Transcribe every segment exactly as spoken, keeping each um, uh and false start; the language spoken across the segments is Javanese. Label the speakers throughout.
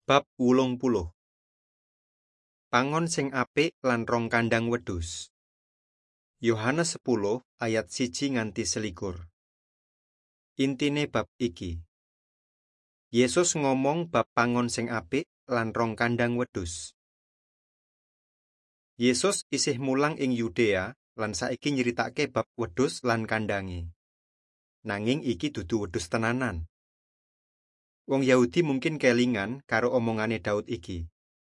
Speaker 1: Bab wolung puluh. Pangon sing apik lan rong kandhang wedhus. Yohanes sepuluh ayat siji nganti selikur. Intine bab iki. Yesus ngomong bab pangon sing apik lan rong kandhang wedhus. Yesus isih mulang ing Yudea lan saiki nyeritake bab wedhus lan kandhange. Nanging iki dudu wedhus tenanan. Wong Yahudi mungkin kelingan karo omongane Daud iki.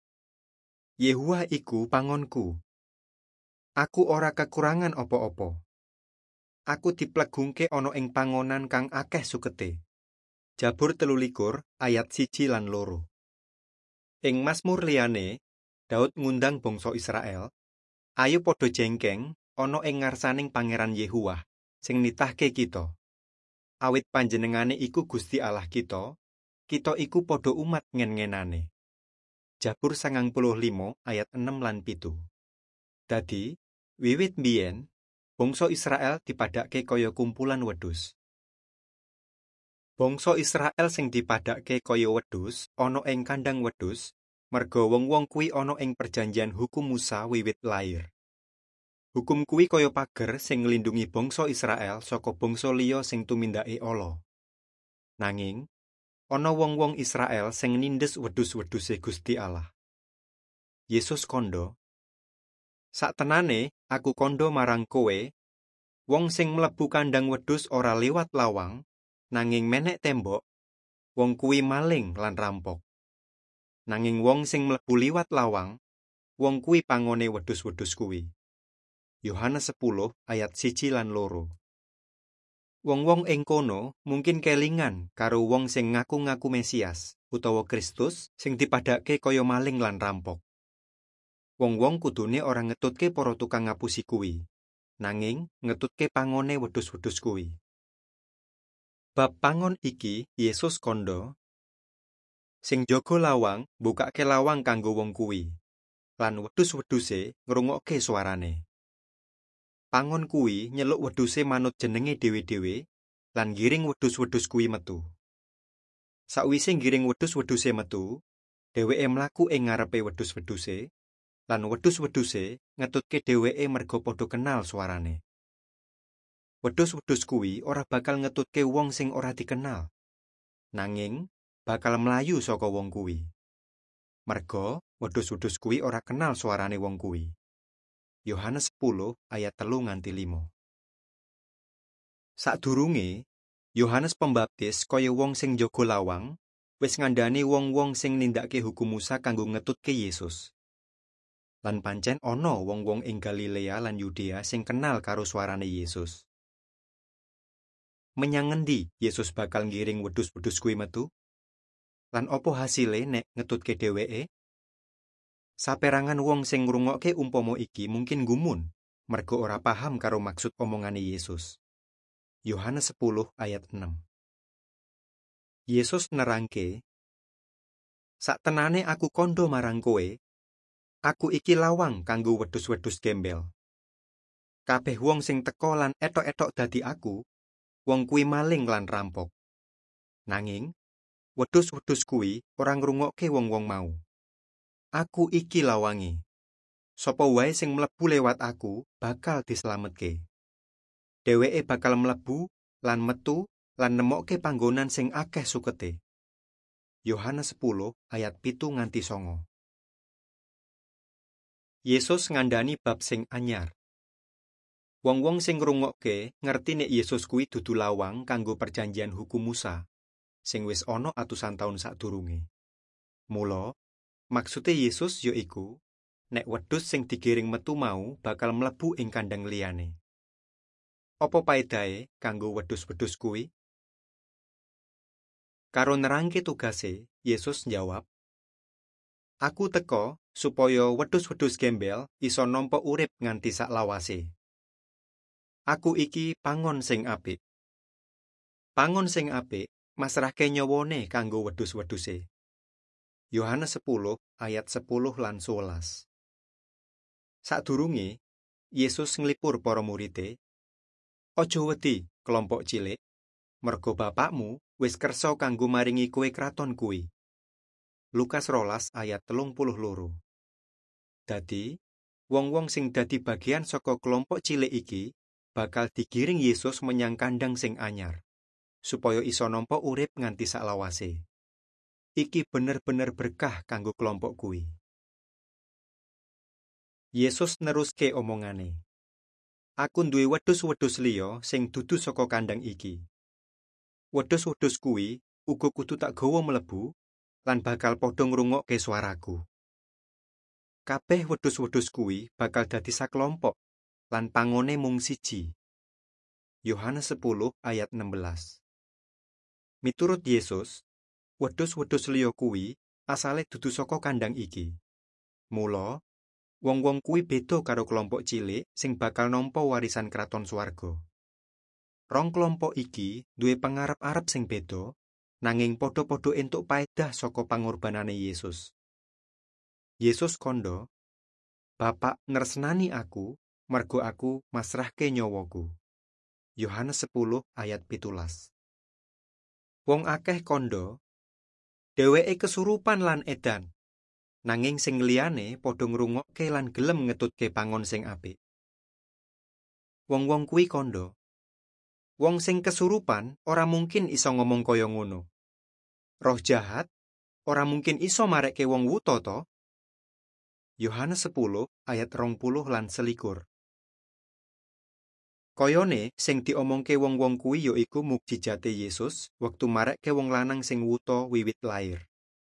Speaker 1: Yehuwa iku pangonku. Aku ora kekurangan apa-apa. Aku diplegungke ana ing pangonan kang akeh sukete. Jabur telulikur ayat siji lan loro. Ing Mazmur liyane, Daud ngundang bangsa Israel, ayo padha jengkeng ana ing ngarsaning Pangeran Yehuwa sing nitahke kita. Awit panjenengane iku Gusti Allah kita, kita iku padha umat ngen-ngenane. Jabur sangang puluh limo ayat enem lan pitu. Dadi, wiwit mbiyen, bangsa Israel dipadhake kaya kumpulan wedhus. Bangsa Israel sing dipadhake kaya wedhus ana ing kandhang wedhus, merga wong-wong kuwi ana ing perjanjian hukum Musa wiwit lair. Hukum kuwi kaya pager sing nglindungi bangsa Israel saka bangsa liya sing tumindake ala. Nanging, ana wong-wong Israel sing nindes wedhus-wedhuse Gusti Allah. Yesus kandha, "Saktenane aku kandha marang kowe, wong sing mlebu kandhang wedhus ora liwat lawang, nanging menek tembok, wong kuwi maling lan rampok. Nanging wong sing mlebu liwat lawang, wong kuwi pangone wedhus-wedhus kuwi." Yohanes sepuluh ayat siji lan loro. Wong-wong ing kono mungkin kelingan karo wong sing ngaku-ngaku Mesias utawa Kristus sing dipadhake kaya maling lan rampok. Wong-wong kudune ora ngetutke para tukang ngapusi kuwi, nanging ngetutke pangone wedhus-wedhus kuwi. Bab pangon iki Yesus kandha, sing jaga lawang mbukake lawang kanggo wong kuwi, lan wedhus-wedhuse ngrungokke suarane. Pangon kuwi nyeluk wedhuse manut jenenge dhewe-dhewe lan ngiring wedhus-wedhus kuwi metu. Sakwise ngiring wedhus-wedhuse metu, dheweke mlaku ing ngarepe wedhus-wedhuse lan wedhus-wedhuse ngetutke dheweke merga padha kenal suarane. Wedhus-wedhus kuwi ora bakal ngetutke wong sing ora dikenal, nanging bakal mlayu saka wong kuwi. Merga wedhus-wedhus kuwi ora kenal suarane wong kuwi. Yohanes sepuluh ayat telu nganti limo. Sadurunge, Yohanes Pembaptis kaya wong sing jaga lawang, wis ngandhani wong-wong sing nindakake hukum Musa kanggo ngetutke Yesus. Lan pancen ana wong-wong ing Galilea lan Yudea sing kenal karo suarane Yesus. Menyang ngendi Yesus bakal ngiring wedhus-wedhus kuwi metu? Lan apa hasile nek ngetutke dheweke? Saperangan wong sing ngrungokke umpama iki mungkin gumun, merga ora paham karo maksud omongane Yesus. Yohanes sepuluh ayat enam. Yesus nerangke, "Saktenane aku kandha marang kowe, aku iki lawang kanggo wedhus-wedhus gembel. Kabeh wong sing teka lan etok-etok dadi aku, wong kuwi maling lan rampok. Nanging, wedhus-wedhus kuwi ora ngrungokke wong-wong mau. Aku iki lawange. Sapa wae sing mlebu lewat aku bakal dislametke. Dheweke bakal mlebu lan metu lan nemokke panggonan sing akeh sukete." Yohanes sepuluh ayat pitu nganti songo. Yesus ngandhani bab sing anyar. Wong-wong sing ngrungokke ngerti nek Yesus kuwi dudu lawang kanggo perjanjian hukum Musa sing wis ana atusan taun sadurunge. Mula maksude Yesus ya iku, nek wedhus sing digiring metu mau bakal mlebu ing kandhang liyane. Apa paedahe kanggo wedhus-wedhus kuwi? Karo nerangke tugase, Yesus njawab, "Aku teka supaya wedhus-wedhus gembel iso nampa urip nganti saklawase. Aku iki pangon sing apik. Pangon sing apik masrahke nyawane kanggo wedhus-wedhuse." Yohanes sepuluh ayat sepuluh lan sewelas. Sadurunge, Yesus nglipur para murite, "Aja wedi, kelompok cilik, merga Bapakmu wis kersa kanggo maringi kowe kraton kuwi. Lukas rolas ayat telung puluh loro. Dadi, wong-wong sing dadi bagian saka kelompok cilik iki bakal digiring Yesus menyang kandang sing anyar, supaya iso nampa urip nganti saklawase. Iki bener-bener berkah kanggo kelompok kuwi. Yesus neruske omongane. Aku duwe wedhus-wedhus liya sing dudu saka kandang iki. Wedhus-wedhus kuwi uga kudu tak gawa mlebu lan bakal padha ngrungokke swaraku. Kabeh wedhus-wedhus kuwi bakal dadi saklompok lan pangone mung siji. Yohanes sepuluh ayat enam belas. Miturut Yesus, wedhus-wedhus liya kuwi asale dudu saka kandang iki. Mula, wong-wong kuwi beda karo kelompok cilik sing bakal nampa warisan kraton swarga. Rong kelompok iki duwe pangarep-arep sing beda, nanging padha-padha entuk paedah saka pangorbanane Yesus. Yesus kandha, "Bapak nresnani aku, mergo aku masrahke nyawaku." Yohanes sepuluh ayat pitulas. Wong akeh kandha, dheweke kesurupan lan edan, nanging sing liyane padha ngrungokke lan gelem ngetutke pangon sing apik. Wong-wong kuwi kandha, wong sing kesurupan ora mungkin iso ngomong kaya ngono. Roh jahat ora mungkin iso marekke wong wuta to? Yohanes sepuluh ayat rong puluh lan selikur. Koyone sing diomongke wong-wong kuwi ya iku mukjizate Yesus wektu marekke wong lanang sing wuta wiwit lair.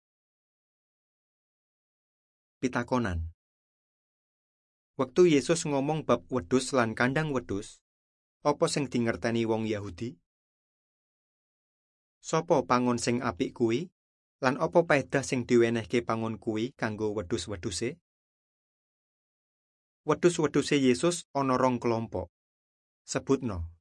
Speaker 1: Pitakonan. Wektu Yesus ngomong bab wedhus lan kandang wedhus, apa sing dingerteni wong Yahudi? Sopo pangon sing apik kuwi? Lan apa paedah sing diwenehke pangon kuwi kanggo wedhus-wedhuse? Wedhus-wedhuse Yesus ana rong kelompok. Sebutno.